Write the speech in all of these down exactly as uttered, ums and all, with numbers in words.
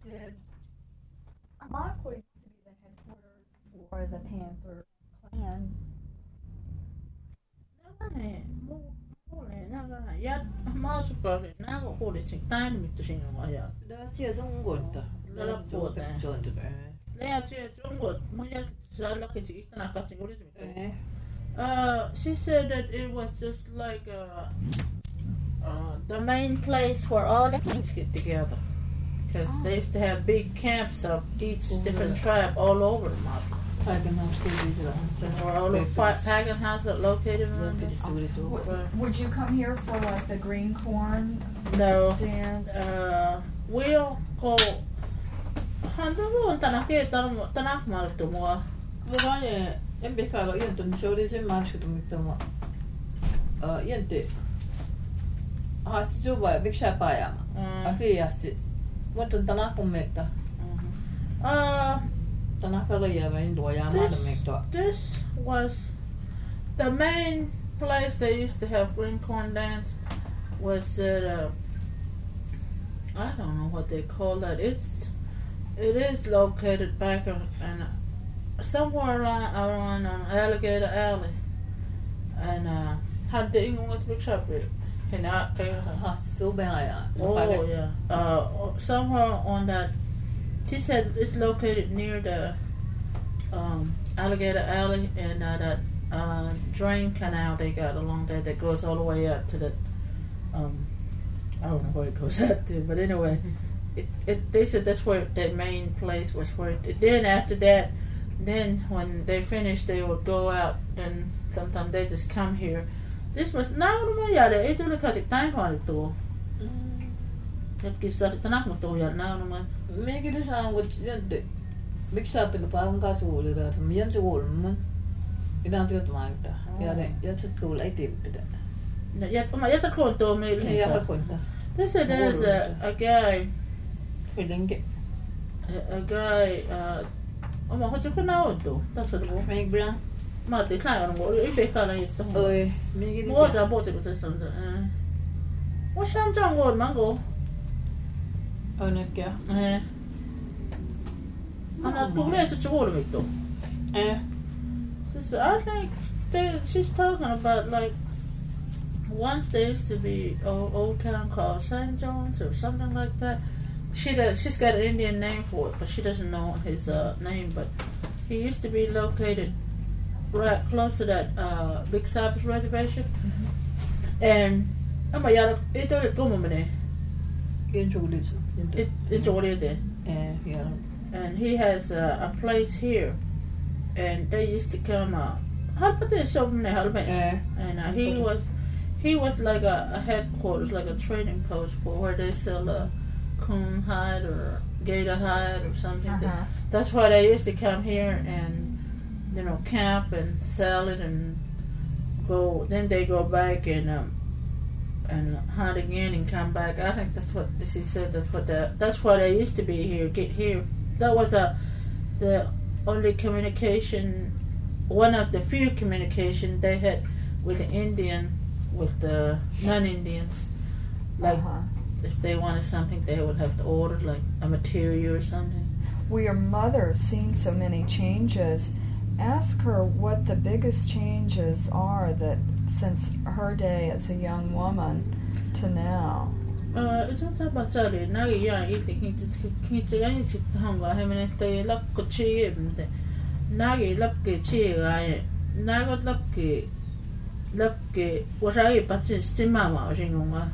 did Iroquois used to be the headquarters for the Panther clan? なんかね、もう、もうね、なんかや、まずかね、なんかこれし、タイムとしんのがや。 Dacia Zungunta. Lala puote. Zonta. Lea tia Jungo, muja sala que si ista na kasi ulit mi. Eh. Uh, she said that it was just like uh, uh, the main place where all the kings get together. Because oh. they used to have big camps of each oh, different yeah. tribe all over the mountain. Pagan house, that's where all the pagan houses are located around there. Oh. Would you come here for like the green corn no. dance? Uh, we'll go. Handa mo tanake tanong tanak mal to mo. Mukanya em bekalo yan to shori se marsh to mitto mo. Uh yente. Hasi jo ba biksha pa ya. Afi yasi. Mo to tanak mo mekta. Uh tanaka ya ba in do ya ma to mekta. This was the main place they used to have green corn dance was at uh, I don't know what they call that. It's It is located back in, in somewhere around, around on Alligator Alley, and uh, had the English big shop it. And I so bad. Oh yeah, uh, somewhere on that. She said it's located near the um, Alligator Alley and uh, that uh, drain canal they got along there that goes all the way up to the. Um, I don't know where it goes up to, but anyway. It, it, they said that's where that main place was where it, then after that then when they finished they would go out then sometimes they just come here. This was now no yada ito le katik time pa ito. That gets started tanak mo to yada now no. Make it sound what yente. Mix up in the parang kaso wala da. Miyan sa wala man. Idan sa to magta. Yada yata ko like tip da. Yata ma yata ko to me. Yata ko ta. They said there's a, a guy A, a guy, uh, oh, what you can now do? That's what we're Frank Brown. Mate, kind of what if they can't eat the whole. Oh, make it what about it with this on the. What's some John Gold Mango? Oh, not yeah. Eh. I'm not going to let you all of it though. Eh. So I think they, she's talking about like once there used to be an old, old town called Saint John's or something like that. She does. She's got an Indian name for it, but she doesn't know his uh, name. But he used to be located right close to that uh, Big Cypress Reservation. Mm-hmm. And oh my God, it don't go mane. It it's already there. Yeah, yeah. And he has uh, a place here, and they used to come. Uh, how about this? And uh, he was he was like a, a headquarters, like a trading post for where they sell. Uh, coon hide or gator hide or something. Uh-huh. That's why they used to come here and, you know, camp and sell it and go. Then they go back and um, and hunt again and come back. I think that's what she said. That's what the, that's why they used to be here. Get here. That was a the only communication, one of the few communication they had with the Indian, with the non-Indians, like. Uh-huh. If they wanted something, they would have to order, like a material or something. Well, your mother's seen so many changes. Ask her what the biggest changes are that since her day as a young woman to now. Uh, it's not about that. Now, yeah, you think it's it's it's it's hunger. I mean, they love good cheese. Now you love good cheese. I now got love good love good. What are you? But it's still mama, you know.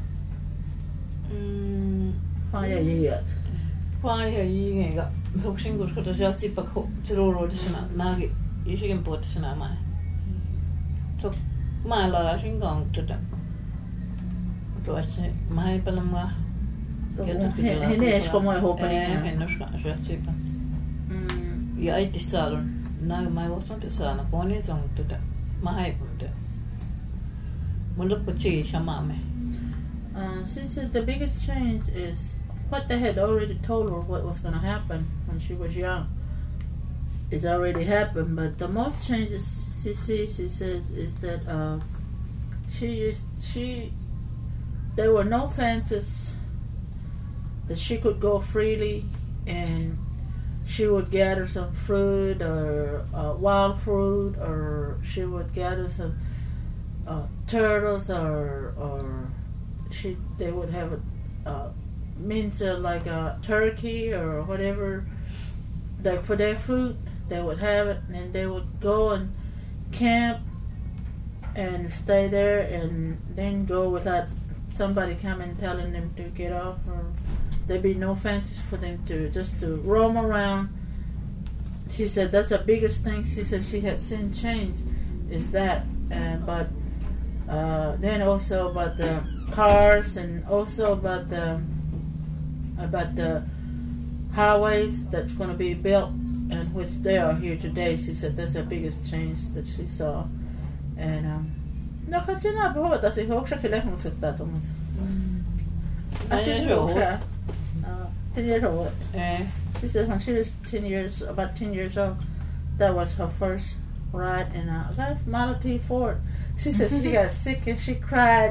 Fire yet. Fire yet. So shingle could just sip a coat to roll the nugget. You should import it in my. So my large and gone to them. To I say, my Panama. Hennes kommer ihop med hennes köpa. Jag är inte salon. När man var sånt salon på ni sånt där. Man har på det. Man look på tre shamame. Uh, she said the biggest change is what they had already told her what was going to happen when she was young. It's already happened, but the most changes she sees, she says, is that uh, she used she. There were no fences that she could go freely and she would gather some fruit or uh, wild fruit, or she would gather some uh, turtles, or or she they would have a uh, means uh, like a turkey or whatever, like for their food. They would have it, and they would go and camp and stay there, and then go without somebody coming telling them to get off, or there'd be no fences for them to just to roam around. She said that's the biggest thing she said she had seen change is that, and but uh, then also about the cars, and also about the about the highways that's going to be built, and which they are here today. She said that's the biggest change that she saw. And um no kachina bo ta si hoksha kile hon sekta to mo. I think hoksha. Uh ten years old. Eh. She said when she was ten years about ten years old, that was her first ride in a that Model T Ford. She said she got sick and she cried.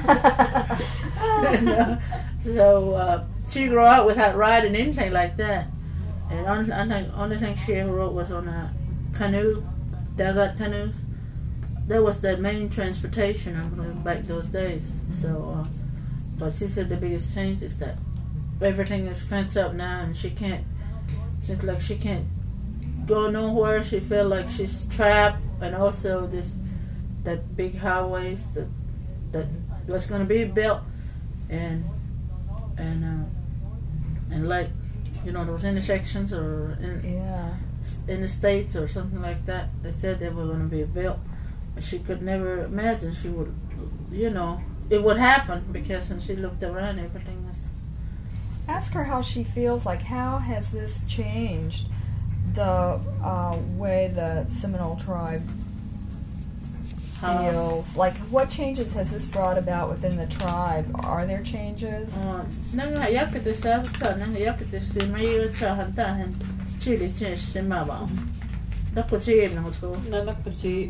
And, uh, so uh, she grew up without riding anything like that. And only, only, only thing she ever rode was on a canoe, dugout canoes. That was the main transportation back those days. So, uh, but she said the biggest change is that everything is fenced up now, and she can't. She's like she can't go nowhere. She felt like she's trapped, and also this that big highways that that was going to be built, and and uh, and like. You know, those intersections or in, yeah. in the States or something like that. They said they were going to be built. But she could never imagine she would, you know, it would happen, because when she looked around, everything was... Ask her how she feels, like how has this changed the uh, way the Seminole tribe feels? Like what changes has this brought about within the tribe? Are there changes? Nanga yakete sabta nanga yakete semayo chahantahan chili change semaba. Dako chi na hoto. Na dako chi.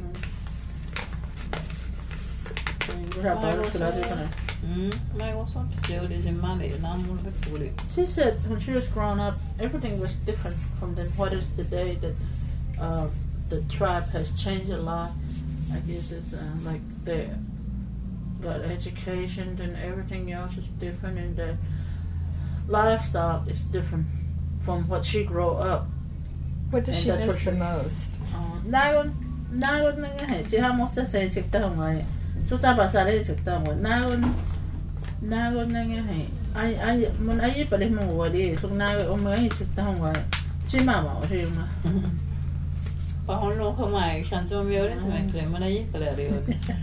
She said when she was growing up, everything was different from then what is today. That uh, the tribe has changed a lot. I guess it's uh, like they got education and everything else is different, and the lifestyle is different from what she grew up. What does she miss the most? Nagon, nagon na nga. She ha mo sa sa chekta mo. So sa basa le chekta mo. Nagon, nagon na nga. Ay ay mon ay pala mo wali. So nagon o mga chekta mo. Chimama o siya ma. Pahon ko mai shanzo miore se me mana yi pala rio.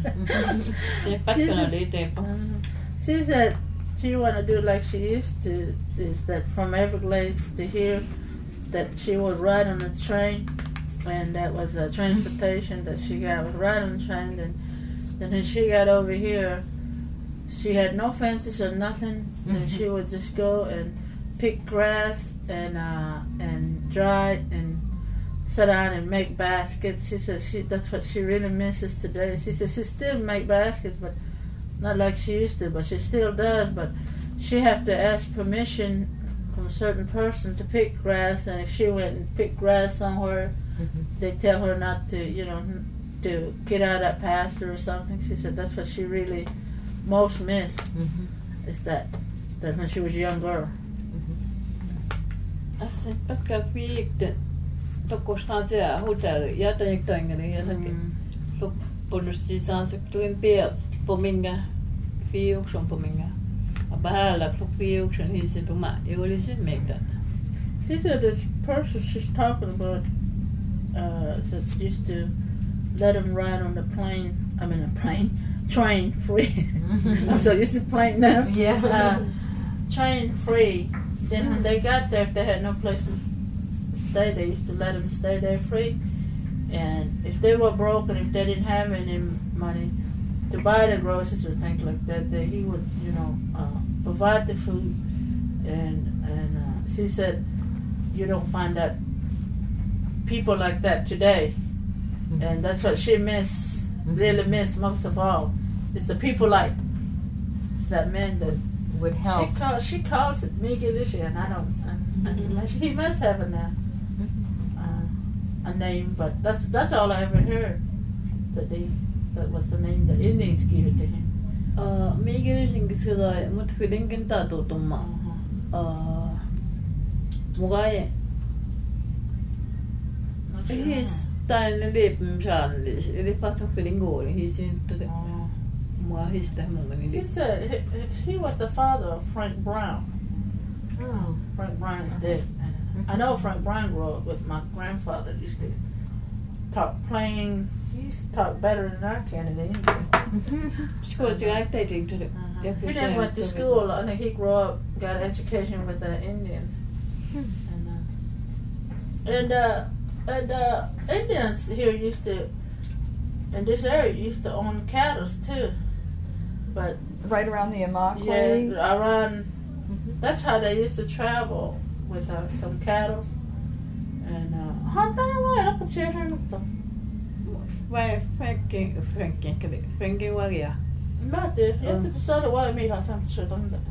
She said she want to do like she used to, is that from Everglades to here, that she would ride on a train, and that was a transportation that she got, would ride on the train, and then when she got over here, she had no fences or nothing, and she would just go and pick grass and uh, and dry it and sit down and make baskets. She says she that's what she really misses today. She says she still make baskets, but not like she used to, but she still does, but she have to ask permission from a certain person to pick grass, and if she went and picked grass somewhere, mm-hmm. they tell her not to, you know, to get out of that pasture or something. She said that's what she really most missed, mm-hmm. is that, that when she was a young girl. I said, but got we did. Toko stanza hotel yata yak tangani yata lo polisi sansa tuempia pominga fiu son pominga abahala fiu son he said to ma you will see make that. She said this person she's talking about uh said used to let him ride on the plane I mean a plane train free. I'm so used to plane now. Yeah. Uh, train free. Then when they got there, if they had no place to stay, they used to let them stay there free. And if they were broke and if they didn't have any money to buy the groceries or things like that, they, he would, you know, uh, provide the food. And and uh, she said, you don't find that people like that today. Mm-hmm. And that's what she miss, mm-hmm. really missed most of all, is the people like that men that would help. She calls, she calls it Megalisha, and I don't. I, Mm-hmm. He must have a name, uh, a name, but that's that's all I ever heard. That they that was the name that Indians gave it to him. Uh, Miguel Jingisila, what feeling in Tato Toma? Uh, Mugaye. He's tiny lip and childish. It passed a feeling goal. He's into the more his time. He said he, he was the father of Frank Brown. Oh. Frank Brown is dead. Mm-hmm. I know Frank Brown grew up with my grandfather. He used to talk plain. He used to talk better than I can in English. School, you are taking to the. He never went to school. I think he grew up, got education with the Indians. And uh, and uh, and uh, Indians here used to, in this area, used to own cattle too. But right around the Immokalee? Yeah, around. Mm-hmm. That's how they used to travel with uh, some cattle. And uh, how why up a chair Why Frankie Frankie Frankie Waria? Not there. You have to decide why me have some shit on that.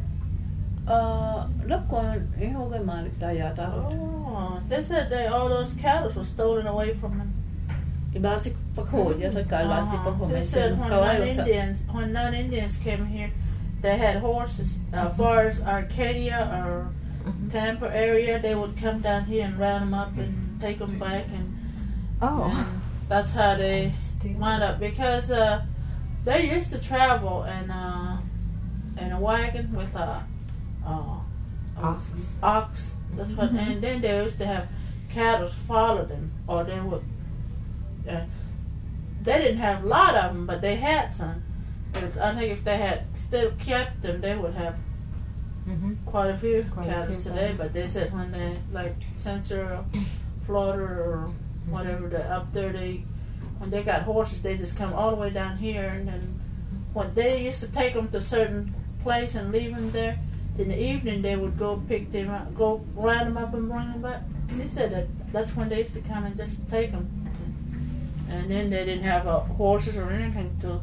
Uh, look on in Hogamalitayata. Oh, they said they all those cattle were stolen away from them. Ibasi Paco, yes, I got lots of Paco. They said when non-Indians, when non-Indians came here, they had horses. Uh, as far as Arcadia or Tampa area, they would come down here and round them up and take them back, and, oh, and that's how they wound up. Because uh, they used to travel in uh, in a wagon with a uh, ox. Ox. That's what. Mm-hmm. And then they used to have cattle follow them, or they would. Uh, they didn't have a lot of them, but they had some. But I think if they had still kept them, they would have mm-hmm. quite a few quite cattle today. Them. But they said when they, like Central Florida or whatever, they up there, they when they got horses, they just come all the way down here. And then when they used to take them to a certain place and leave them there, in the evening they would go pick them up, go round them up and bring them back. She said that that's when they used to come and just take them. And then they didn't have uh, horses or anything to.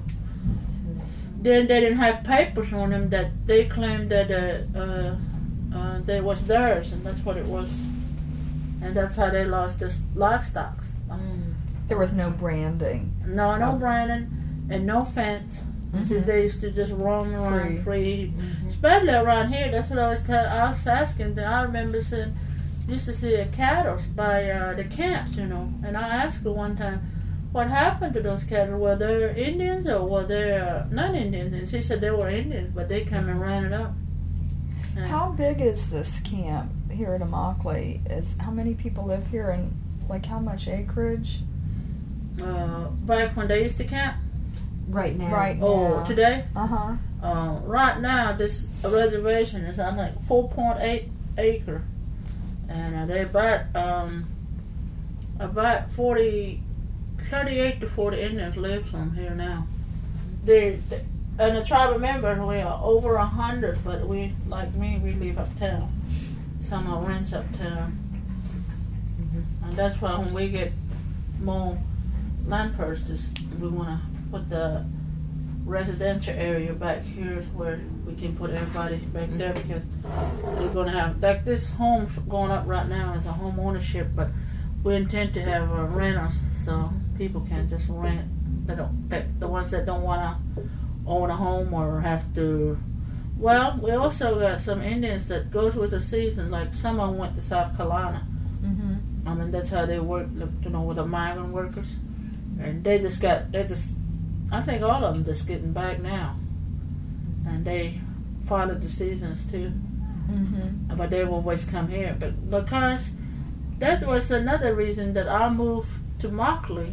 Then they didn't have papers on them that they claimed that uh, uh, uh, they was theirs, and that's what it was. And that's how they lost their livestock. Mm. There was no branding. No, no oh. branding, and no fence. Mm-hmm. So they used to just roam around free. free. Mm-hmm. Especially around here. That's what I was telling. I was asking. I remember seeing, used to see a cattle by uh, the camps, you know. And I asked her one time, what happened to those cattle? Were they Indians or were they uh, non-Indians? And she said they were Indians, but they come and ran it up. And how big is this camp here at Immokalee? Is how many people live here, and like how much acreage? Uh, back when they used to camp. Right now. Right. Oh, now. today. Uh-huh. Uh Right now, this reservation is I think four point eight acre, and uh, they about um about forty. thirty-eight to forty Indians live from here now. They, they and the tribal members, we are over a hundred, but we, like me, we live uptown. Some are rents uptown, mm-hmm. and that's why when we get more land purchases, we want to put the residential area back here where we can put everybody back there, because we're going to have, like this home going up right now is a home ownership, but we intend to have uh, renters, so people can just rent. They don't, they, the ones that don't want to own a home or have to. Well, we also got some Indians that goes with the season. Like some of them went to South Carolina. Mm-hmm. I mean, that's how they work. You know, with the migrant workers, and they just got. They just. I think all of them just getting back now, and they followed the seasons too. Mm-hmm. But they will always come here. But because that was another reason that I moved to Immokalee,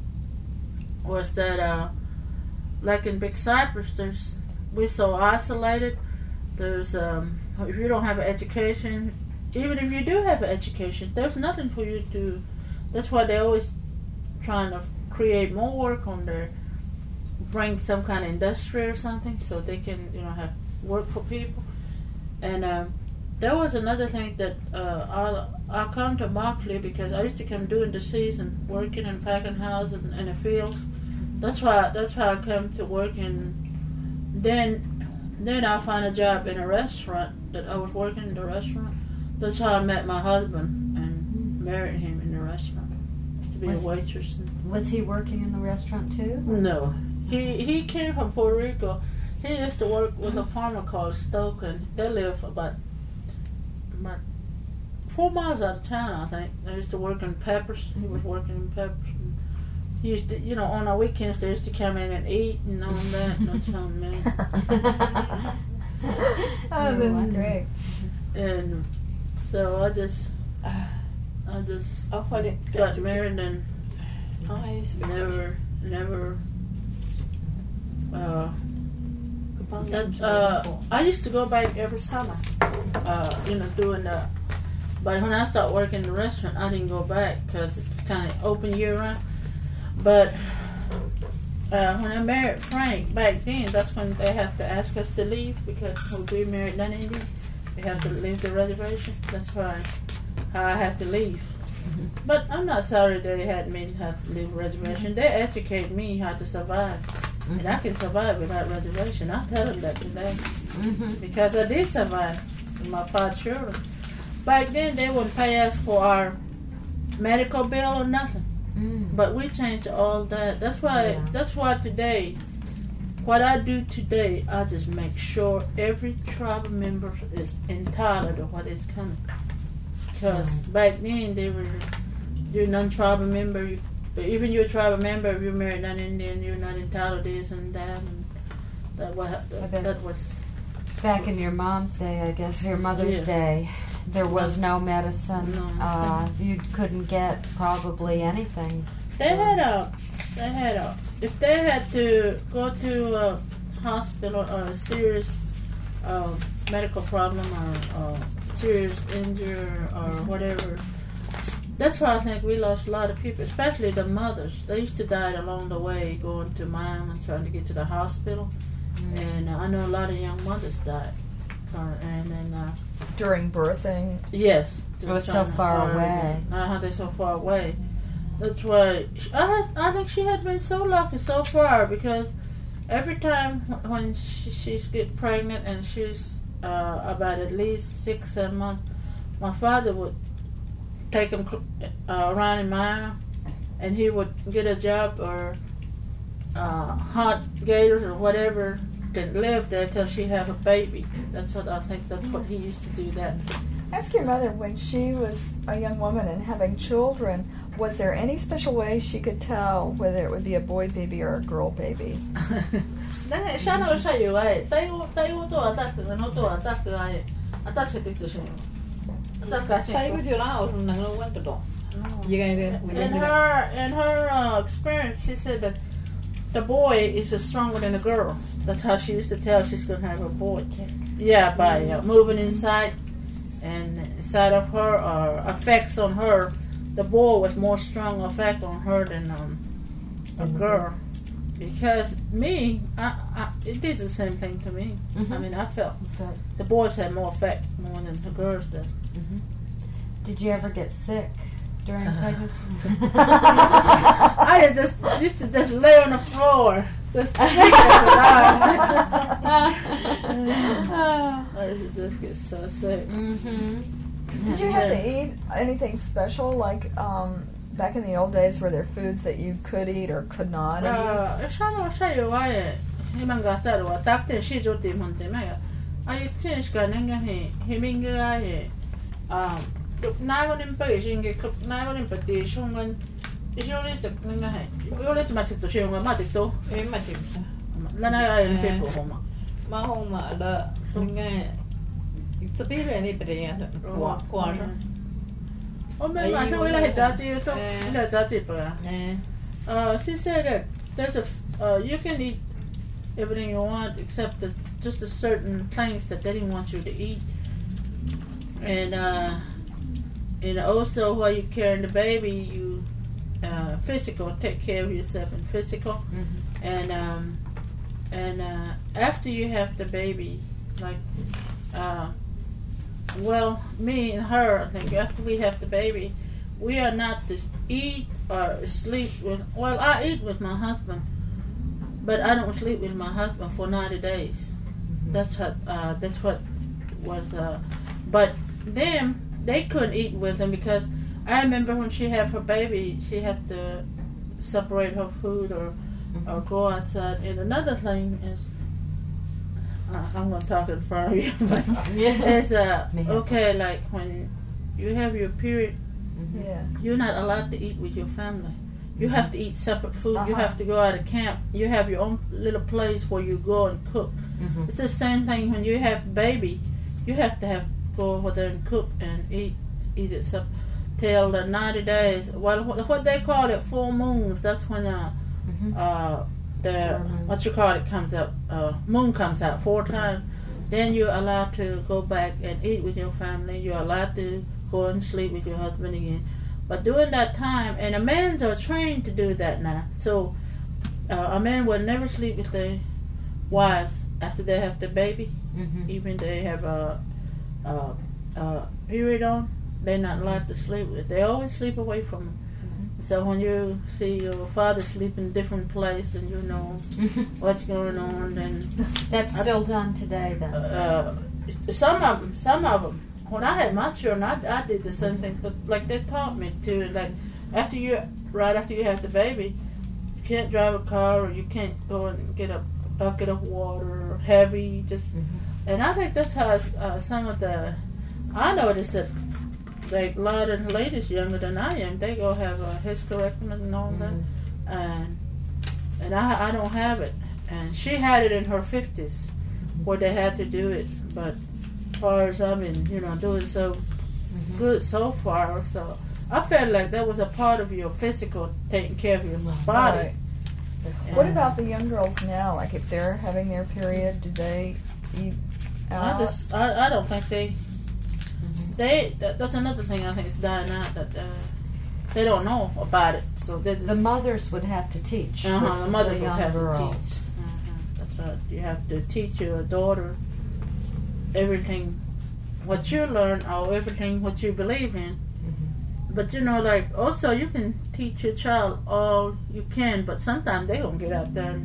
was that uh, like in Big Cypress, there's we're so isolated. There's um, if you don't have an education, even if you do have an education, there's nothing for you to. That's why they're always trying to create more work on their, bring some kind of industry or something, so they can, you know, have work for people. And um, there was another thing that uh, I I come to Immokalee because I used to come during the season, working and packing houses in, in the fields. That's why that's why I come to work, and then then I found a job in a restaurant that I was working in the restaurant. That's how I met my husband and married him in the restaurant. To be Was- a waitress. Was he working in the restaurant too? No. He he came from Puerto Rico. He used to work with a farmer called Stoken. They live about, about four miles out of town, I think. They used to work in Peppers. He was working in Peppers. He used to, you know, on our weekends they used to come in and eat and all that. And that's how I met him. Oh, that's great. And so I just, I just Ja, för det. got married and Nej, så never, never. Uh, that, uh, I used to go back every summer. Uh, you know, doing the. But when I started working in the restaurant, I didn't go back because it's kind of open year round. But uh, when I married Frank back then, that's when they have to ask us to leave because when we married non-Indian, we have to leave the reservation. That's why how I have to leave. But I'm not sorry they had me have to leave the reservation. They educated me how to survive. And I can survive without reservation. I tell them that today. Mm-hmm. Because I did survive with my five children. Back then, they wouldn't pay us for our medical bill or nothing. Mm. But we changed all that. That's why. Yeah. That's why today, what I do today, I just make sure every tribal member is entitled to what is coming. Because back then, they were you're non-tribal member. You, even you're a tribal member, if you're married non-Indian, you're not entitled to this and that. And that was that, that was. Back in your mom's day, I guess, your mother's Yeah. day, there was no medicine. No. Uh, you couldn't get probably anything. They had a, they had a, if they had to go to a hospital or a serious uh, medical problem or, or serious injury or whatever, that's why I think we lost a lot of people, especially the mothers. They used to die along the way going to Miami and trying to get to the hospital. Mm. And uh, I know a lot of young mothers died. And then, uh, During birthing. yes. It was so far away. Uh-huh, they're so far away. That's why I had, I think she had been so lucky so far because every time wh- when she, she's get pregnant and she's uh, about at least six, seven months, my father would take him uh, around in Miami and he would get a job or uh, hunt gators or whatever and live there till she have a baby. That's what I think. That's what he used to do. That. Ask your mother, when she was a young woman and having children, was there any special way she could tell whether it would be a boy baby or a girl baby? Nè, sao nó sao vậy vậy? Tay tay của tôi ta cứ nó tôi ta cứ ai, ta chỉ thích tôi xem. Ta cả chỉ. Tay của điều lao trong năng lượng quan trọng. Gì cái này? In her in her uh, experience, she said that the boy is stronger than the girl. That's how she used to tell she's going to have a boy. Yeah, by uh, moving inside and inside of her or effects on her, the boy was more strong effect on her than um, a girl. Because me, I, I, it did the same thing to me. Mhm. I mean, I felt Okay. the boys had more effect more than the girls did. Mhm. Did you ever get sick during pregnancy? I just used to just lay on the floor. Just sick as alive. I used to just get so sick. Mm-hmm. Did you have to eat anything special, like um, back in the old days, were there foods that you could eat or could not eat? Uh, Shano Shayo, I Himangata, attacked the Shijo Montemega. I changed Gananga, Himinga, um, Nagon in Beijing, Nagon in Petition, and it's only the Nanga. We only to match it to show my matito. Ê mà chịu sao? Lana in people home. Mà hôm mà là nghe cho biết là này bây giờ qua qua rồi. Oh, man, I know we like Jaji, so we like Jaji, but Nè. uh, she said that there's a, uh, you can eat everything you want except the, just the certain things that they didn't want you to eat. And, uh, and also while you're carrying the baby, you, uh, physical, take care of yourself in physical. Mm-hmm. And, um, and, uh, after you have the baby, like, uh, well, me and her, I think after we have the baby, we are not to eat or sleep with, well, I eat with my husband, but I don't sleep with my husband for ninety days. That's what, uh, that's what was, uh, but then they couldn't eat with them because I remember when she had her baby, she had to separate her food or Mm-hmm. or go outside. And another thing is, uh, I'm going to talk in front of you, but Yeah. it's uh, Me. okay, like when you have your period, Mhm. Yeah. you're not allowed to eat with your family. You have to eat separate food. You Uh-huh. have to go out of camp. You have your own little place where you go and cook. Mhm. It's the same thing when you have baby. You have to have go over there and cook and eat eat it so till the ninety days. Well, what, what they call it, full moons. That's when uh Mhm. uh the Mhm. what you call it comes up. Uh, moon comes out four times. Then you're allowed to go back and eat with your family. You're allowed to go and sleep with your husband again. But during that time, and a men's are trained to do that now. So uh, a man will never sleep with their wives after they have the baby, Mhm. even they have a, a, a period on. They're not allowed to sleep with. They always sleep away from them. So when you see your father sleep in a different place and you know what's going on, then That's still done today, then. uh, some of them, some of them. When I had my children, I, I did the same thing. But like they taught me to. Like after you, right after you have the baby, you can't drive a car or you can't go and get a bucket of water, heavy. Just Mhm. and I think that's how uh, some of the. I noticed that like a lot of the ladies younger than I am, they go have a hysterectomy and all that, Mhm. and and I I don't have it. And she had it in her fifties, where they had to do it, but. As far as I've been, you know, doing so Mhm. good so far, so I felt like that was a part of your physical taking care of your body. Right. And What about the young girls now? Like if they're having their period, do they eat I out? just, I, I don't think they, Mhm. they. That, that's another thing I think is dying out that uh, they don't know about it. So they just The mothers would have to teach uh-huh, the, the mother the would young have girls. to teach. Uh-huh, that's right. You have to teach your daughter everything what you learn or everything what you believe in. Mhm. But you know, like also you can teach your child all you can, but sometimes they gonna get out there and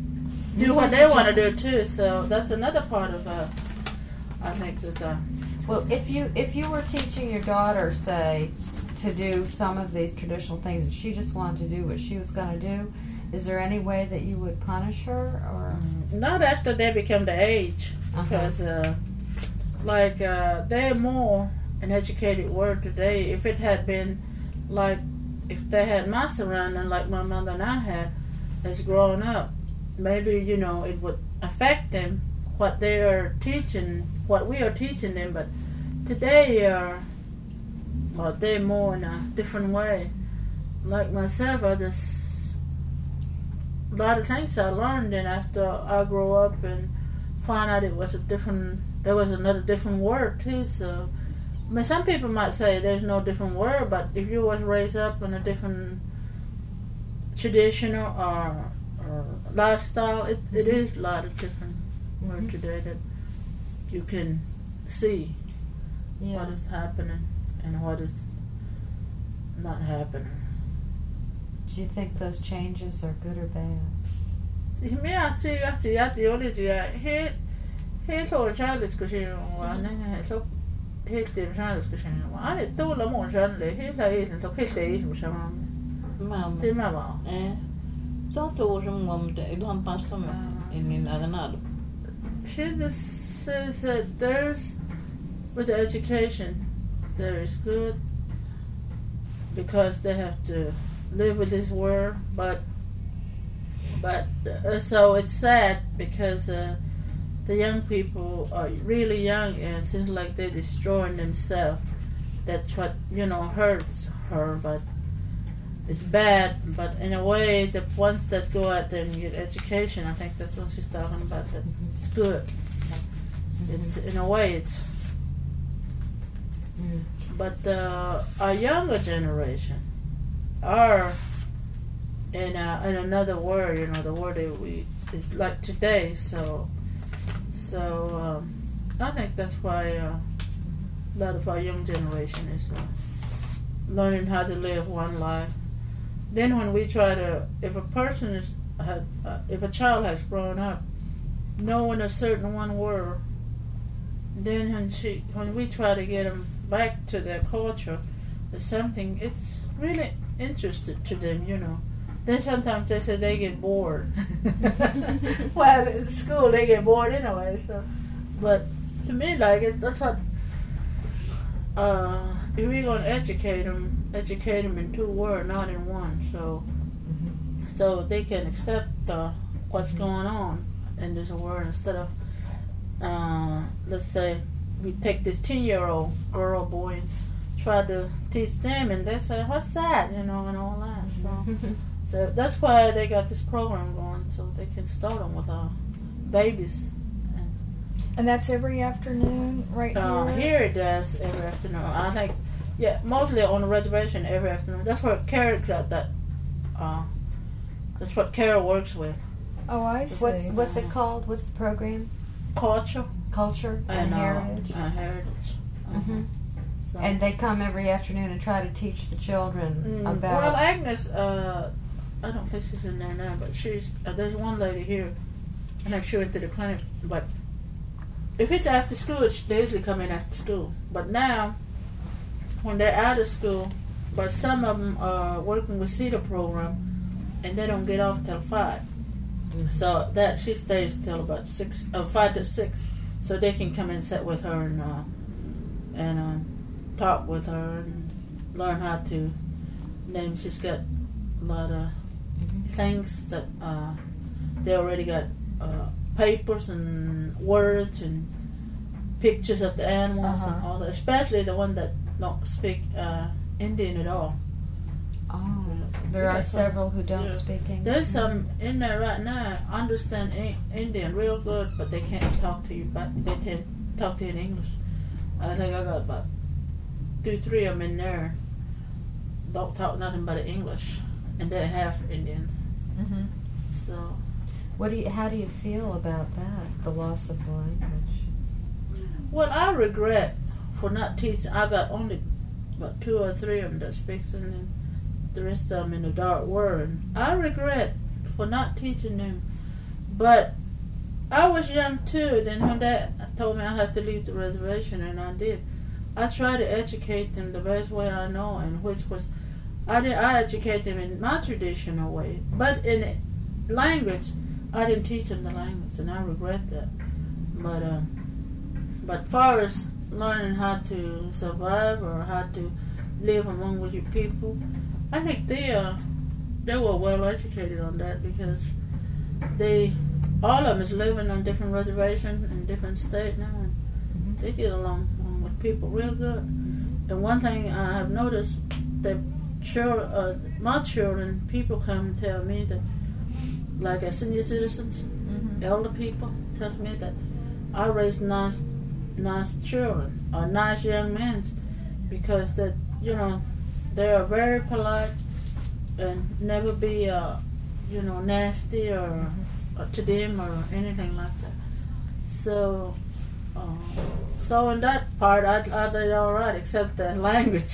do what they want to do too. So that's another part of uh, I think there's a Well, if you if you were teaching your daughter, say, to do some of these traditional things, and she just wanted to do what she was going to do, is there any way that you would punish her, or? not after they become the age, Uh-huh. because uh, like uh, they're more an educated word today. If it had been like if they had my surrounding like my mother and I had as growing up, maybe you know it would affect them what they are teaching, what we are teaching them. But today, uh, well, they're more in a different way. Like myself, I just a lot of things I learned, and after I grew up and found out it was a different, there was another different word too. So, I mean, some people might say there's no different word, but if you was raised up in a different traditional or, or lifestyle, it, it is a lot of different word Mhm. today that you can see Yeah. what is happening and what is not happening. Do you think those changes are good or bad? Me ati ati ati oli ti he he so Charles kushin wa na so he ti Charles kushin wa ale to la mo shan le he la he to he te is sama Mamma. ti ma ba Eh. Så stor som om det. Ibland passar mig in i en arenado. she just says that there's with the education there is good because they have to live with this world, but but uh, so it's sad because uh, the young people are really young and it seems like they're destroying themselves. That's what you know hurts her, but it's bad. But in a way, the ones that go out there and get education, I think that's what she's talking about. That it's good. It's in a way it's. Mm. But uh, our younger generation are in uh, in another word, you know, the word that we is like today. So, so um, I think that's why uh, a lot of our young generation is uh, learning how to live one life. Then, when we try to, if a person is, had, uh, if a child has grown up knowing a certain one word, then when she, when we try to get them back to their culture is something. It's really interested to them, you know. Then sometimes they say they get bored. Well, in school they get bored anyway. So, but to me, like it, that's what. Uh, if we're gonna educate them, educate them in two words, not in one. So, mm-hmm. so they can accept uh, what's mm-hmm. going on in this world instead of, uh, let's say, we take this ten-year-old girl, boy, and try to teach them, and they say, "What's that?" You know, and all that. So. So that's why they got this program going, so they can start them with uh, babies. And, and that's every afternoon, right uh, here? Here it does every afternoon. I think, yeah, mostly on the reservation every afternoon. That's what Carol got that. Uh, that's what Carol works with. Oh, I see. What's, what's it called? What's the program? Culture. Culture and, and heritage. Uh, uh, heritage. Uh-huh. Mm-hmm. So. And they come every afternoon and try to teach the children Mm, about. Well, Agnes. Uh, I don't think she's in there now, but she's uh, there's one lady here. I'm not sure into the clinic, but if it's after school, they usually come in after school. But now, when they're out of school, but some of them are working with CEDAR program, and they don't get off till five. Mm-hmm. So that she stays till about six, uh, five to six, so they can come and sit with her and uh, and uh, talk with her and learn how to. Then she's got a lot of things that uh, they already got uh, papers and words and pictures of the animals uh-huh. and all that, especially the one that don't speak uh, Indian at all. Oh, there are several who don't yeah. speak English. There's some in there right now understand in- Indian real good, but they can't talk to you. But they can't talk to you in English. I think I got about two, three of them in there. Don't talk nothing but English. And they're half Indian. Mm-hmm. So, what do you? How do you feel about that? The loss of the language. Well, I regret for not teaching. I got only about two or three of them that speaks, and then the rest of them in the dark world. I regret for not teaching them. But I was young too. Then when Dad told me I had to leave the reservation, and I did. I tried to educate them the best way I know, and which was. I did. I educate them in my traditional way, but in language, I didn't teach them the language, and I regret that. But um, but far as learning how to survive or how to live among with your people, I think they uh, they were well educated on that because they all of them is living on different reservations in different states now, and mm-hmm. they get along, along with people real good. And one thing I have noticed that. Children, uh, my children, people come and tell me that, like as senior citizens, mm-hmm. elder people, tell me that I raised nice, nice children or nice young men because that you know they are very polite and never be uh, you know nasty or, mm-hmm. or to them or anything like that. So. Uh, so in that part, I, I did all right, except the language.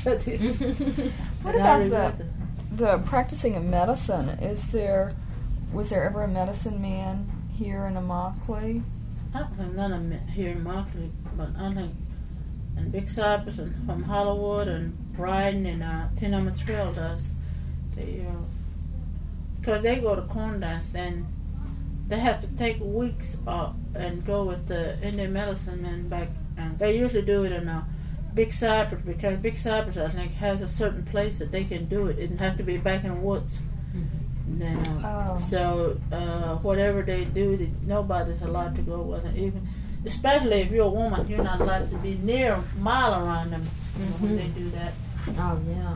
What about the the practicing of medicine? Is there was there ever a medicine man here in Immokalee? I don't think none of them here in Immokalee, but I think in Big Cypress and from Hollywood and Brighton and uh, Tenement Trail does. They uh, because they go to corn dance, then they have to take weeks off and go with the Indian medicine man back. And they usually do it in a Big Cypress because Big Cypress, I think, has a certain place that they can do it. It doesn't have to be back in the woods. Mm-hmm. Then, uh, oh. So uh, whatever they do, they, nobody's allowed to go with it. Even, especially if you're a woman, you're not allowed to be near a mile around them mm-hmm. when they do that. Oh yeah.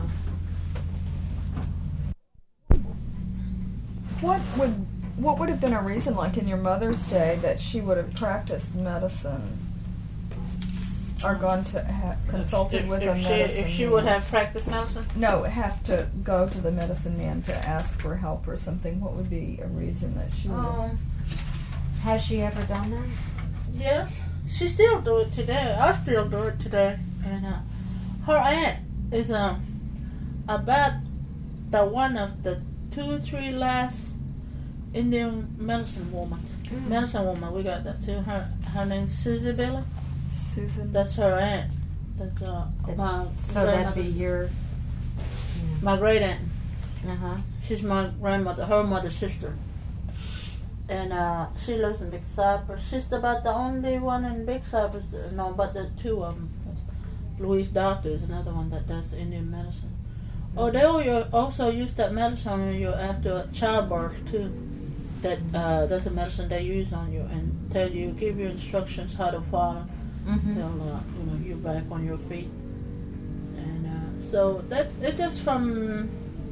What would What would have been a reason, like in your mother's day, that she would have practiced medicine or gone to ha- consulted if, with if a she, medicine If she man? would have practiced medicine? No, have to go to the medicine man to ask for help or something. What would be a reason that she would have? Um, Has she ever done that? Yes. She still do it today. I still do it today. And uh, her aunt is um, about the one of the two or three last Indian medicine woman. Mm. Medicine woman, we got that too. Her her name's Susie Billy. Susan. That's her aunt. That's uh, That- my So that'd be grandmother's- your. my great aunt. Uh huh. She's my grandmother, her mother's sister. And uh, she lives in Big Cypress. She's about the only one in Big Cypress. No, but the two of them. Louise Doctor is another one that does the Indian medicine. Oh, they al- also use that medicine on you after childbirth too. That uh, that's a medicine they use on you and tell you, give you instructions how to follow Mm-hmm. till uh, you know you're back on your feet. And uh, so that it's just from.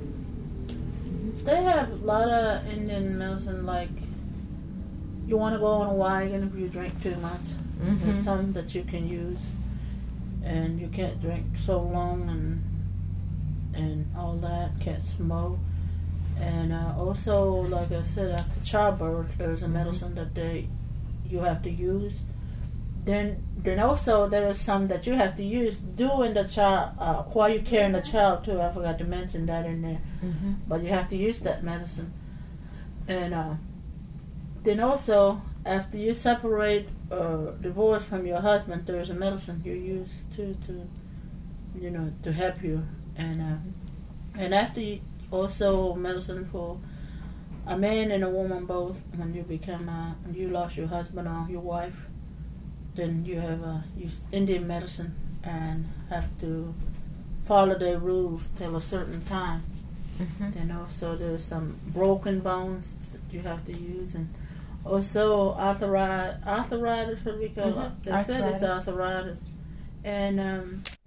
They have a lot of Indian medicine, like you want to go on a wagon if you drink too much. Mm-hmm. There's some that you can use, and you can't drink so long and and all that. Can't smoke, and uh, also, like I said, after childbirth, there's a medicine that they you have to use. Then, then also there is some that you have to use during the child uh, while you're carrying the child too. I forgot to mention that in there. Mm-hmm. But you have to use that medicine. And uh, then also, after you separate or divorce from your husband, there's a medicine you use too to, you know, to help you. And uh, and after you, also medicine for a man and a woman both. When you become uh, you lost your husband or your wife, then you have uh, use Indian medicine and have to follow their rules till a certain time. Mm-hmm. Then also there's some broken bones that you have to use, and also arthritis. Arthritis, what we call it. Mhm. They said it's Arthritis. arthritis, and um,